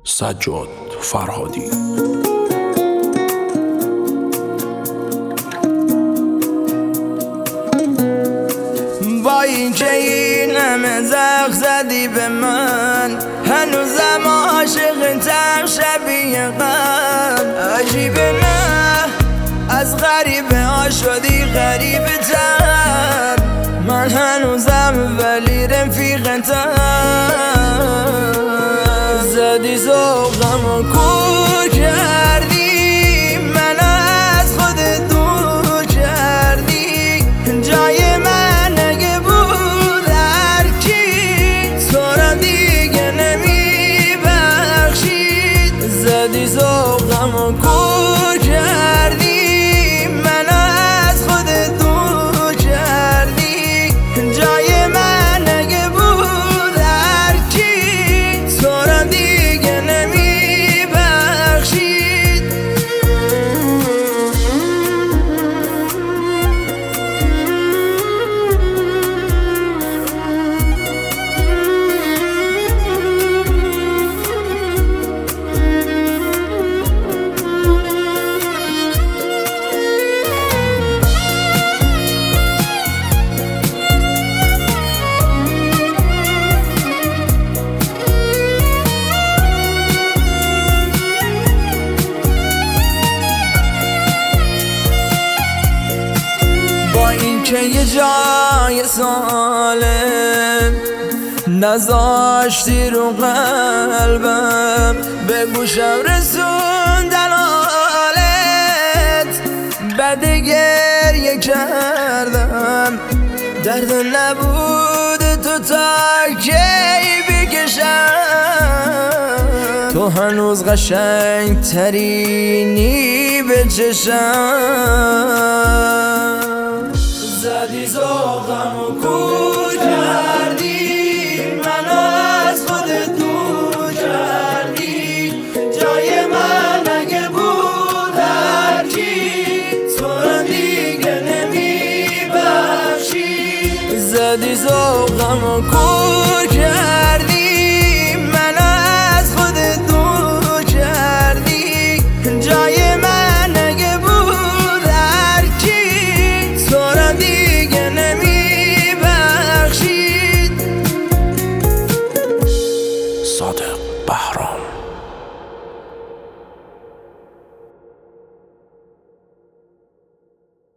سجاد فرهادی. با اینکه این همه زخم زدی به من، هنوزم عاشقتم شبیه قبل. عجیبه نه از غریبه ها شدی غریبه تر، من هنوزم ولی رفیقتم. زدی ذوقم و کور کردی، من از خودت دور کردی. جای من اگه بود هر کی، تو را دیگه نمیبخشید. زدی ذوقم و کور کردی، من از خودت دور کردی. جای من اگه بود هر کی، تو را دیگه نمیبخشید. که یه جای سالم نذاشتی رو قلبم، به گوشم رسوندن حالت، بعد گریه کردم. درد نبود تو تا کی بکشم، تو هنوز قشنگ ترینی به چشم. زدی ذوقم و کور کردی، من از خودت دور کردی. جای من اگه بود هر کی، تو را دیگه نمیبخشی. زدی ذوقم و کور